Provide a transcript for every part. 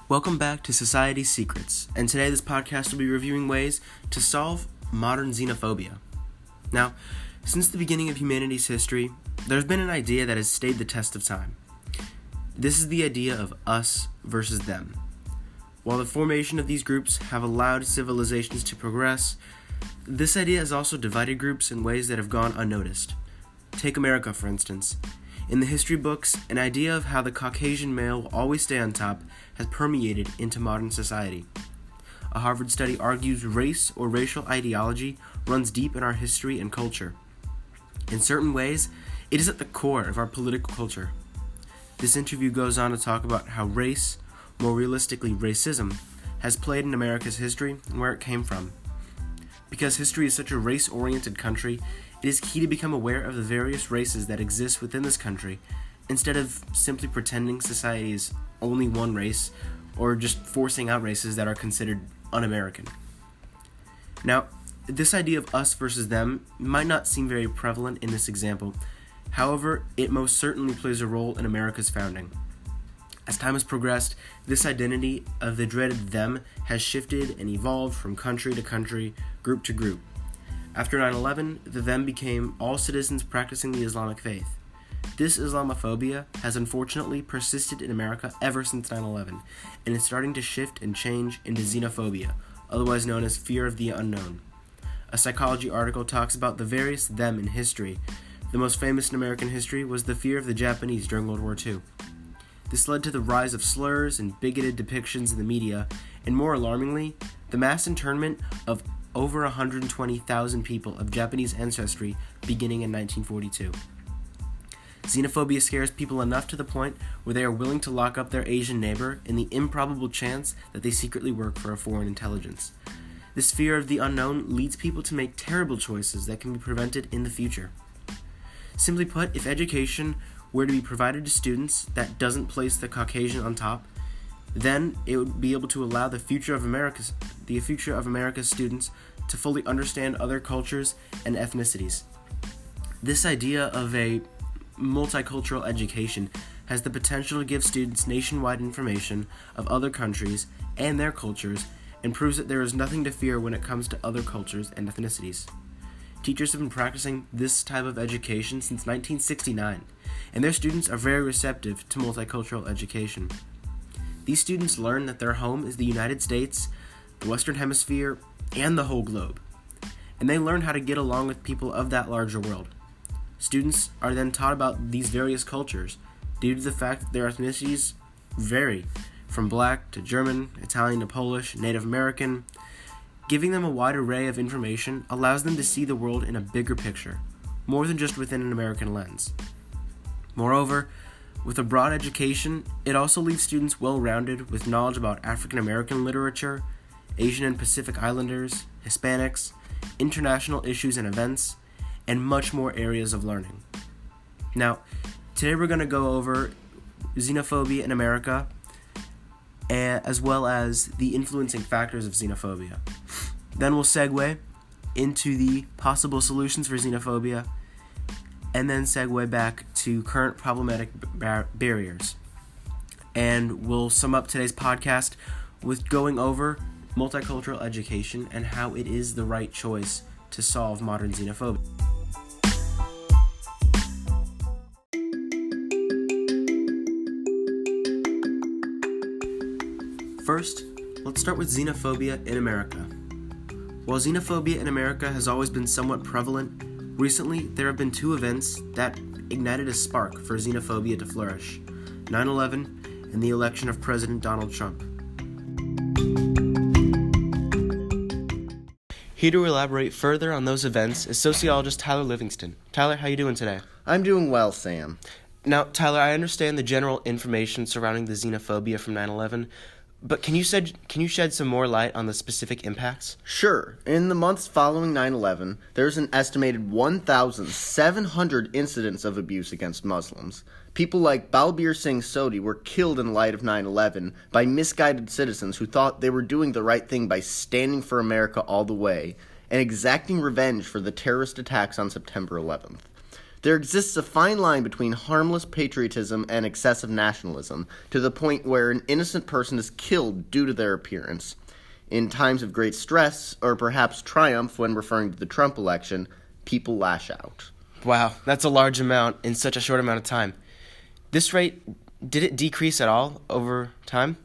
Welcome back to Society's Secrets, and today this podcast will be reviewing ways to solve modern xenophobia. Now, since the beginning of humanity's history, there's been an idea that has stayed the test of time. This is the idea of us versus them. While the formation of these groups have allowed civilizations to progress, this idea has also divided groups in ways that have gone unnoticed. Take America, for instance. In the history books, an idea of how the Caucasian male will always stay on top has permeated into modern society. A Harvard study argues race or racial ideology runs deep in our history and culture. In certain ways, it is at the core of our political culture. This interview goes on to talk about how race, more realistically racism, has played in America's history and where it came from. Because history is such a race-oriented country, it is key to become aware of the various races that exist within this country, instead of simply pretending society is only one race, or just forcing out races that are considered un-American. Now, this idea of us versus them might not seem very prevalent in this example. However, it most certainly plays a role in America's founding. As time has progressed, this identity of the dreaded them has shifted and evolved from country to country, group to group. After 9/11, the them became all citizens practicing the Islamic faith. This Islamophobia has unfortunately persisted in America ever since 9/11, and is starting to shift and change into xenophobia, otherwise known as fear of the unknown. A psychology article talks about the various them in history. The most famous in American history was the fear of the Japanese during World War II. This led to the rise of slurs and bigoted depictions in the media, and more alarmingly, the mass internment of over 120,000 people of Japanese ancestry beginning in 1942. Xenophobia scares people enough to the point where they are willing to lock up their Asian neighbor in the improbable chance that they secretly work for a foreign intelligence. This fear of the unknown leads people to make terrible choices that can be prevented in the future. Simply put, if education were to be provided to students that doesn't place the Caucasian on top, then it would be able to allow the future of America's students to fully understand other cultures and ethnicities. This idea of a multicultural education has the potential to give students nationwide information of other countries and their cultures, and proves that there is nothing to fear when it comes to other cultures and ethnicities. Teachers have been practicing this type of education since 1969, and their students are very receptive to multicultural education. These students learn that their home is the United States, the Western Hemisphere, and the whole globe, and they learn how to get along with people of that larger world. Students are then taught about these various cultures due to the fact that their ethnicities vary, from Black to German, Italian to Polish, Native American. Giving them a wide array of information allows them to see the world in a bigger picture, more than just within an American lens. Moreover, with a broad education, it also leaves students well-rounded with knowledge about African American literature, Asian and Pacific Islanders, Hispanics, international issues and events, and much more areas of learning. Now, today we're going to go over xenophobia in America, as well as the influencing factors of xenophobia. Then we'll segue into the possible solutions for xenophobia, and then segue back to current problematic barriers. And we'll sum up today's podcast with going over multicultural education and how it is the right choice to solve modern xenophobia. First, let's start with xenophobia in America. While xenophobia in America has always been somewhat prevalent, recently there have been two events that ignited a spark for xenophobia to flourish: 9/11 and the election of President Donald Trump. Here to elaborate further on those events is sociologist Tyler Livingston. Tyler, how you doing today? I'm doing well, Sam. Now, Tyler, I understand the general information surrounding the xenophobia from 9/11, but can you shed some more light on the specific impacts? Sure. In the months following 9/11, there's an estimated 1,700 incidents of abuse against Muslims. People like Balbir Singh Sodhi were killed in light of 9/11 by misguided citizens who thought they were doing the right thing by standing for America all the way and exacting revenge for the terrorist attacks on September 11th. There exists a fine line between harmless patriotism and excessive nationalism, to the point where an innocent person is killed due to their appearance. In times of great stress, or perhaps triumph when referring to the Trump election, people lash out. Wow, that's a large amount in such a short amount of time. This rate, did it decrease at all over time?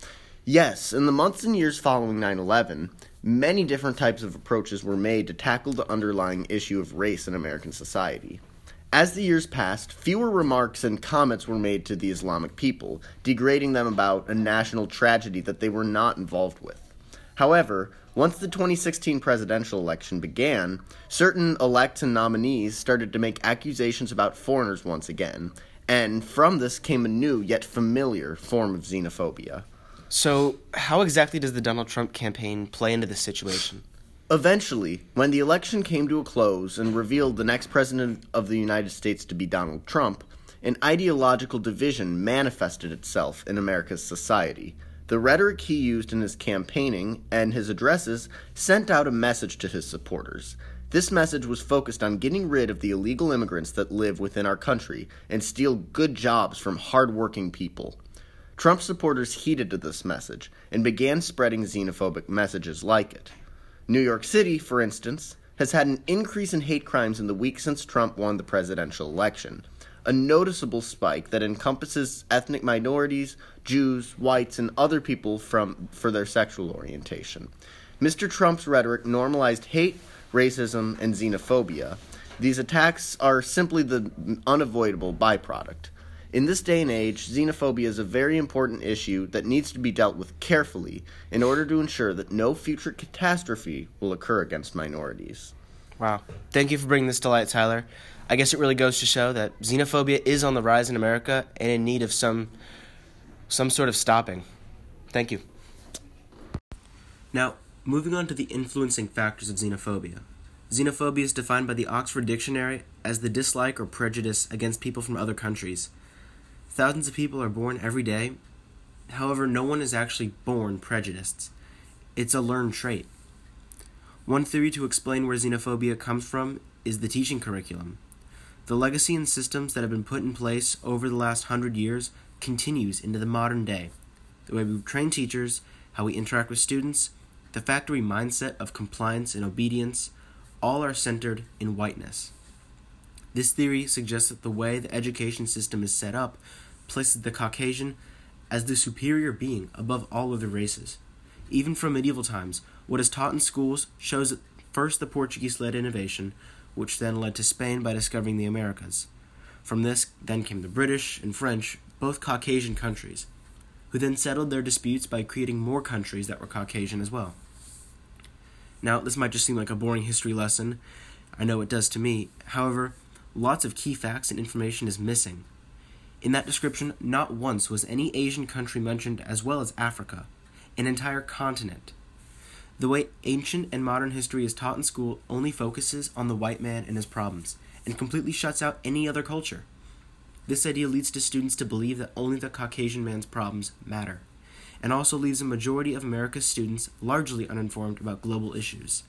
Yes, in the months and years following 9/11, many different types of approaches were made to tackle the underlying issue of race in American society. As the years passed, fewer remarks and comments were made to the Islamic people, degrading them about a national tragedy that they were not involved with. However, once the 2016 presidential election began, certain elects and nominees started to make accusations about foreigners once again, and from this came a new yet familiar form of xenophobia. So, how exactly does the Donald Trump campaign play into this situation? Eventually, when the election came to a close and revealed the next president of the United States to be Donald Trump, an ideological division manifested itself in America's society. The rhetoric he used in his campaigning and his addresses sent out a message to his supporters. This message was focused on getting rid of the illegal immigrants that live within our country and steal good jobs from hard-working people. Trump supporters heeded to this message and began spreading xenophobic messages like it. New York City, for instance, has had an increase in hate crimes in the week since Trump won the presidential election, a noticeable spike that encompasses ethnic minorities, Jews, whites, and other people for their sexual orientation. Mr. Trump's rhetoric normalized hate, racism, and xenophobia. These attacks are simply the unavoidable byproduct. In this day and age, xenophobia is a very important issue that needs to be dealt with carefully in order to ensure that no future catastrophe will occur against minorities. Wow. Thank you for bringing this to light, Tyler. I guess it really goes to show that xenophobia is on the rise in America and in need of some sort of stopping. Thank you. Now, moving on to the influencing factors of xenophobia. Xenophobia is defined by the Oxford Dictionary as the dislike or prejudice against people from other countries. Thousands of people are born every day. However, no one is actually born prejudiced. It's a learned trait. One theory to explain where xenophobia comes from is the teaching curriculum. The legacy and systems that have been put in place over the last 100 years continues into the modern day. The way we train teachers, how we interact with students, the factory mindset of compliance and obedience, all are centered in whiteness. This theory suggests that the way the education system is set up places the Caucasian as the superior being above all other races. Even from medieval times, what is taught in schools shows that first the Portuguese led innovation, which then led to Spain by discovering the Americas. From this then came the British and French, both Caucasian countries, who then settled their disputes by creating more countries that were Caucasian as well. Now, this might just seem like a boring history lesson. I know it does to me. However, lots of key facts and information is missing. In that description, not once was any Asian country mentioned, as well as Africa, an entire continent. The way ancient and modern history is taught in school only focuses on the white man and his problems, and completely shuts out any other culture. This idea leads to students to believe that only the Caucasian man's problems matter, and also leaves a majority of America's students largely uninformed about global issues.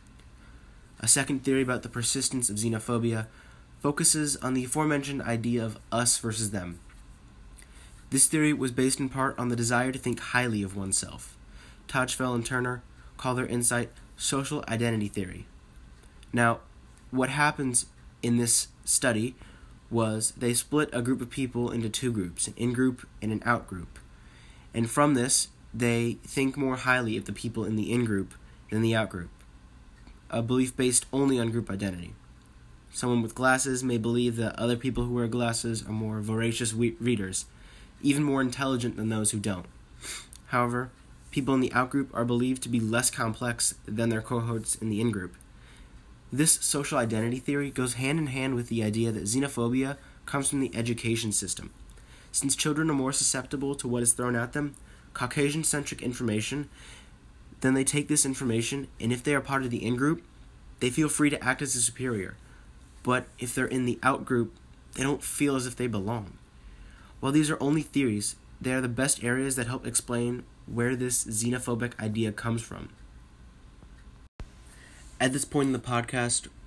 A second theory about the persistence of xenophobia focuses on the aforementioned idea of us versus them. This theory was based in part on the desire to think highly of oneself. Tajfel and Turner call their insight social identity theory. Now, what happens in this study was they split a group of people into two groups, an in-group and an out-group. And from this, they think more highly of the people in the in-group than the out-group, a belief based only on group identity. Someone with glasses may believe that other people who wear glasses are more voracious readers, even more intelligent than those who don't. However, people in the out-group are believed to be less complex than their cohorts in the in-group. This social identity theory goes hand in hand with the idea that xenophobia comes from the education system. Since children are more susceptible to what is thrown at them, Caucasian-centric information, then they take this information, and if they are part of the in-group, they feel free to act as a superior. But if they're in the out-group, they don't feel as if they belong. While these are only theories, they are the best areas that help explain where this xenophobic idea comes from. At this point in the podcast,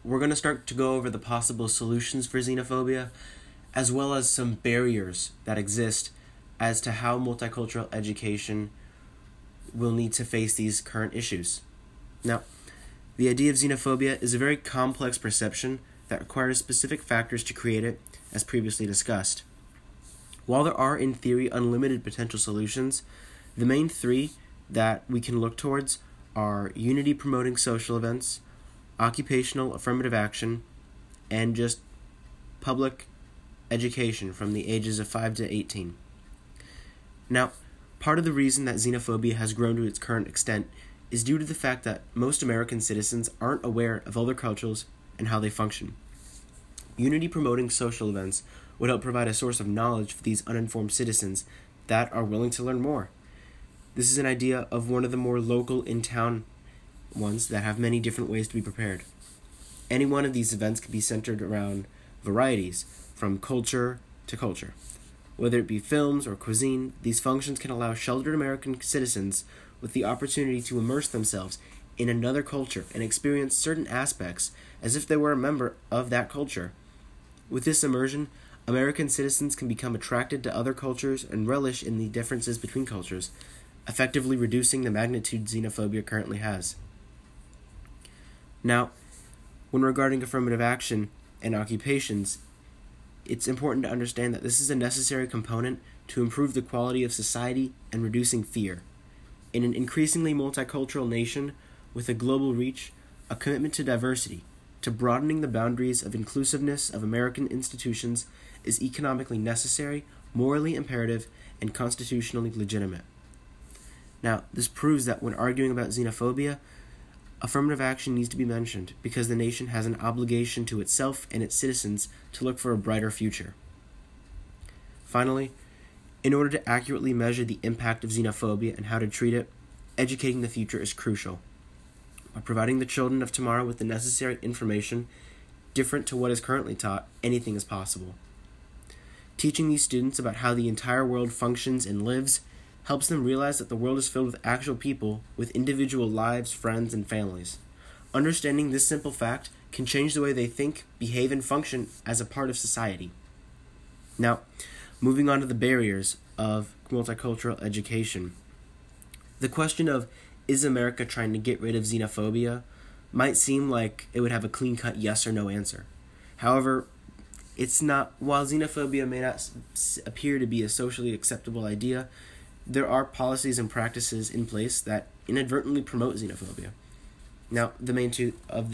we're going to start to go over the possible solutions for xenophobia, as well as some barriers that exist as to how multicultural education will need to face these current issues. Now, the idea of xenophobia is a very complex perception that requires specific factors to create it, as previously discussed. While there are, in theory, unlimited potential solutions, the main three that we can look towards are unity-promoting social events, occupational affirmative action, and just public education from the ages of 5 to 18. Now, part of the reason that xenophobia has grown to its current extent is due to the fact that most American citizens aren't aware of other cultures and how they function. Unity-promoting social events would help provide a source of knowledge for these uninformed citizens that are willing to learn more. This is an idea of one of the more local in-town ones that have many different ways to be prepared. Any one of these events can be centered around varieties, from culture to culture. Whether it be films or cuisine, these functions can allow sheltered American citizens with the opportunity to immerse themselves in another culture and experience certain aspects as if they were a member of that culture. With this immersion, American citizens can become attracted to other cultures and relish in the differences between cultures, effectively reducing the magnitude xenophobia currently has. Now, when regarding affirmative action and occupations, it's important to understand that this is a necessary component to improve the quality of society and reducing fear. In an increasingly multicultural nation with a global reach, a commitment to diversity, to broadening the boundaries of inclusiveness of American institutions is economically necessary, morally imperative, and constitutionally legitimate. Now, this proves that when arguing about xenophobia, affirmative action needs to be mentioned because the nation has an obligation to itself and its citizens to look for a brighter future. Finally, in order to accurately measure the impact of xenophobia and how to treat it, educating the future is crucial. By providing the children of tomorrow with the necessary information different to what is currently taught, anything is possible. Teaching these students about how the entire world functions and lives helps them realize that the world is filled with actual people with individual lives, friends, and families. Understanding this simple fact can change the way they think, behave, and function as a part of society. Now, moving on to the barriers of multicultural education. The question of, is America trying to get rid of xenophobia, might seem like it would have a clean-cut yes or no answer. However, it's not. While xenophobia may not appear to be a socially acceptable idea, there are policies and practices in place that inadvertently promote xenophobia. Now, the main two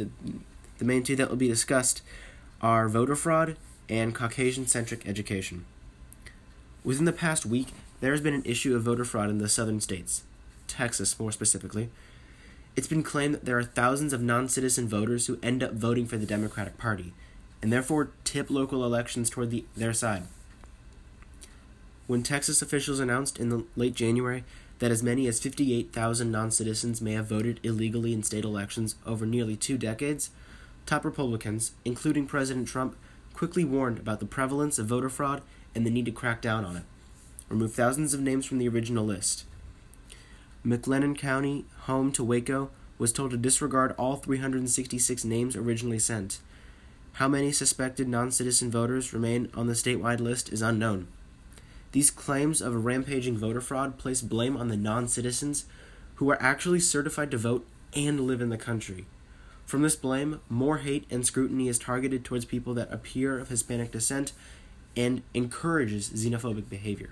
that will be discussed are voter fraud and Caucasian-centric education. Within the past week, there has been an issue of voter fraud in the southern states, Texas more specifically. It's been claimed that there are thousands of non-citizen voters who end up voting for the Democratic Party, and therefore tip local elections toward their side. When Texas officials announced in the late January that as many as 58,000 non-citizens may have voted illegally in state elections over nearly 2 decades, top Republicans, including President Trump, quickly warned about the prevalence of voter fraud and the need to crack down on it, remove thousands of names from the original list. McLennan County, home to Waco, was told to disregard all 366 names originally sent. How many suspected non-citizen voters remain on the statewide list is unknown. These claims of a rampaging voter fraud place blame on the non-citizens who are actually certified to vote and live in the country. From this blame, more hate and scrutiny is targeted towards people that appear of Hispanic descent and encourages xenophobic behavior.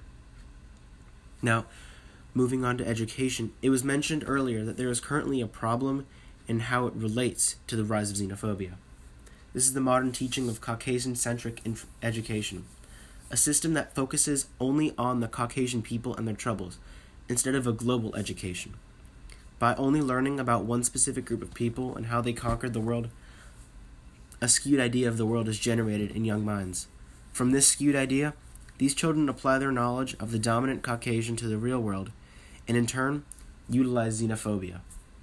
Now, moving on to education, it was mentioned earlier that there is currently a problem in how it relates to the rise of xenophobia. This is the modern teaching of Caucasian-centric education, a system that focuses only on the Caucasian people and their troubles, instead of a global education. By only learning about one specific group of people and how they conquered the world, a skewed idea of the world is generated in young minds. From this skewed idea, these children apply their knowledge of the dominant Caucasian to the real world, and in turn, utilize xenophobia.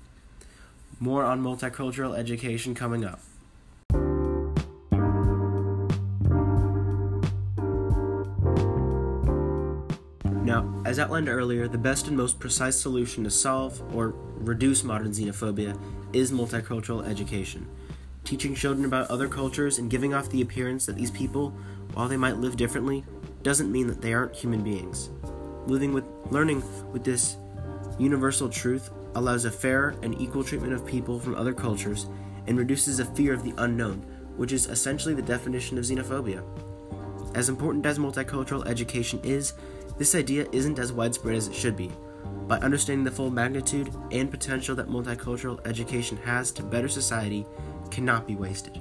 More on multicultural education coming up. Now, as outlined earlier, the best and most precise solution to solve or reduce modern xenophobia is multicultural education. Teaching children about other cultures and giving off the appearance that these people, while they might live differently, doesn't mean that they aren't human beings. Learning with this universal truth allows a fair and equal treatment of people from other cultures and reduces a fear of the unknown, which is essentially the definition of xenophobia. As important as multicultural education is, this idea isn't as widespread as it should be. By understanding the full magnitude and potential that multicultural education has to better society cannot be wasted.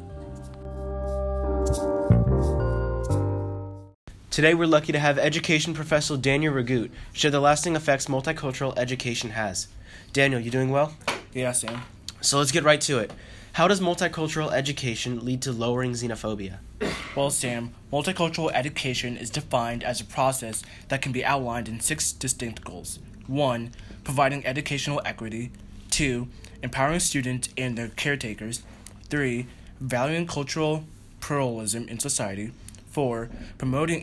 Today we're lucky to have education professor Daniel Ragout share the lasting effects multicultural education has. Daniel, you doing well? Yeah, Sam. So let's get right to it. How does multicultural education lead to lowering xenophobia? Well, Sam, multicultural education is defined as a process that can be outlined in 6 distinct goals. 1. Providing educational equity. 2. Empowering students and their caretakers. 3. Valuing cultural pluralism in society. 4. Promoting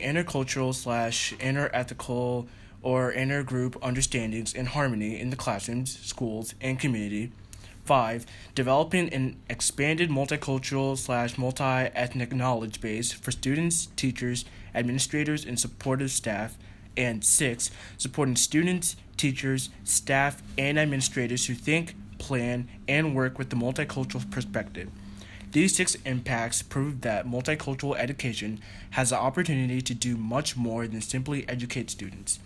intercultural/interethical or intergroup understandings and harmony in the classrooms, schools, and community. 5. Developing an expanded multicultural/multi-ethnic knowledge base for students, teachers, administrators, and supportive staff. And 6. Supporting students, teachers, staff, and administrators who think, plan, and work with the multicultural perspective. These 6 impacts prove that multicultural education has the opportunity to do much more than simply educate students.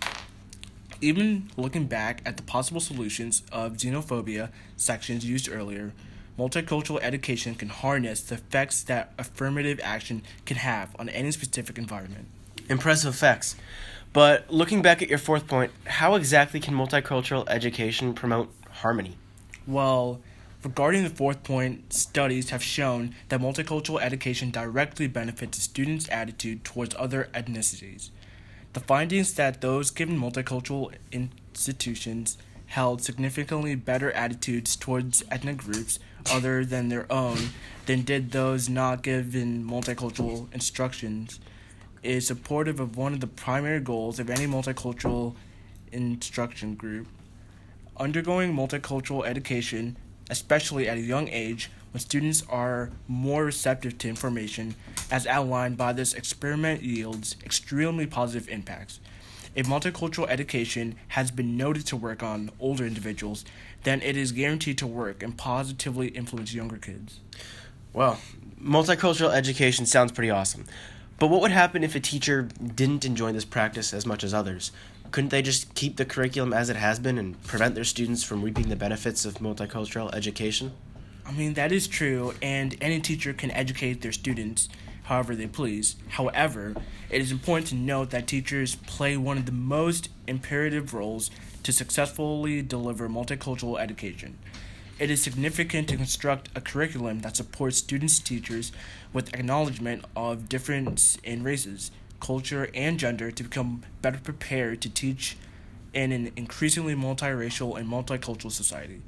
Even looking back at the possible solutions of xenophobia sections used earlier, multicultural education can harness the effects that affirmative action can have on any specific environment. Impressive effects. But looking back at your 4th point, how exactly can multicultural education promote harmony? Well, regarding the 4th point, studies have shown that multicultural education directly benefits a student's attitude towards other ethnicities. The findings that those given multicultural institutions held significantly better attitudes towards ethnic groups other than their own than did those not given multicultural instructions is supportive of one of the primary goals of any multicultural instruction group. Undergoing multicultural education, especially at a young age, when students are more receptive to information, as outlined by this experiment, yields extremely positive impacts. If multicultural education has been noted to work on older individuals, then it is guaranteed to work and positively influence younger kids. Well, multicultural education sounds pretty awesome. But what would happen if a teacher didn't enjoy this practice as much as others? Couldn't they just keep the curriculum as it has been and prevent their students from reaping the benefits of multicultural education? I mean, that is true, and any teacher can educate their students however they please. However, it is important to note that teachers play one of the most imperative roles to successfully deliver multicultural education. It is significant to construct a curriculum that supports students' teachers with acknowledgement of difference in races, culture, and gender to become better prepared to teach in an increasingly multiracial and multicultural society.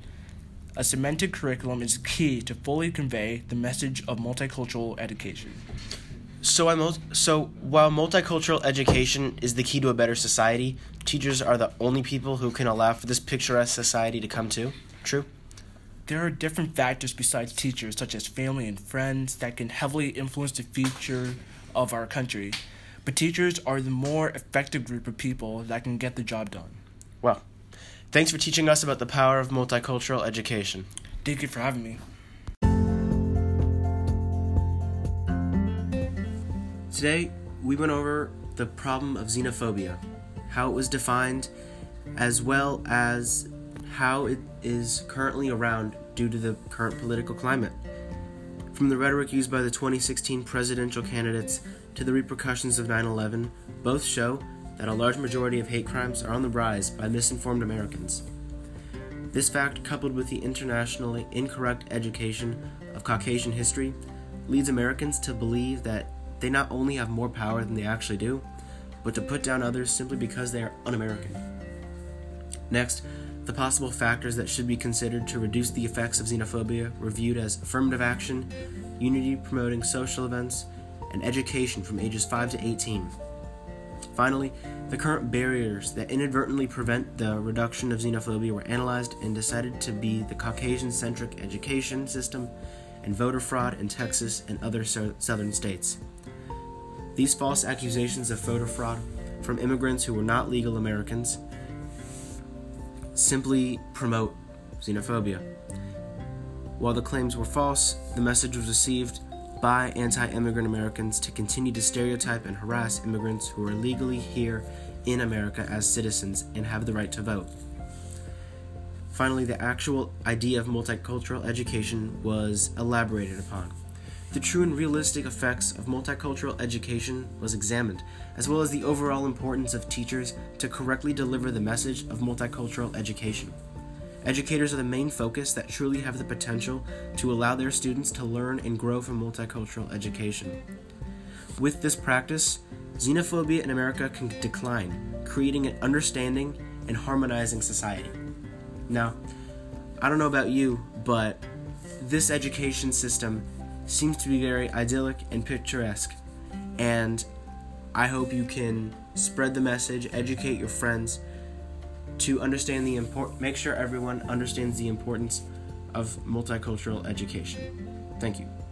A cemented curriculum is key to fully convey the message of multicultural education. So while multicultural education is the key to a better society, teachers are the only people who can allow for this picturesque society to come to? True? There are different factors besides teachers, such as family and friends, that can heavily influence the future of our country. But teachers are the more effective group of people that can get the job done. Well, thanks for teaching us about the power of multicultural education. Thank you for having me. Today, we went over the problem of xenophobia, how it was defined, as well as how it is currently around due to the current political climate. From the rhetoric used by the 2016 presidential candidates to the repercussions of 9/11, both show that a large majority of hate crimes are on the rise by misinformed Americans. This fact, coupled with the internationally incorrect education of Caucasian history, leads Americans to believe that they not only have more power than they actually do, but to put down others simply because they are un-American. Next, the possible factors that should be considered to reduce the effects of xenophobia were viewed as affirmative action, unity-promoting social events, and education from ages 5 to 18. Finally, the current barriers that inadvertently prevent the reduction of xenophobia were analyzed and decided to be the Caucasian-centric education system and voter fraud in Texas and other southern states. These false accusations of voter fraud from immigrants who were not legal Americans simply promote xenophobia. While the claims were false, the message was received by anti-immigrant Americans to continue to stereotype and harass immigrants who are legally here in America as citizens and have the right to vote. Finally, the actual idea of multicultural education was elaborated upon. The true and realistic effects of multicultural education was examined, as well as the overall importance of teachers to correctly deliver the message of multicultural education. Educators are the main focus that truly have the potential to allow their students to learn and grow from multicultural education. With this practice, xenophobia in America can decline, creating an understanding and harmonizing society. Now, I don't know about you, but this education system seems to be very idyllic and picturesque, and I hope you can spread the message, educate your friends, to understand make sure everyone understands the importance of multicultural education. Thank you.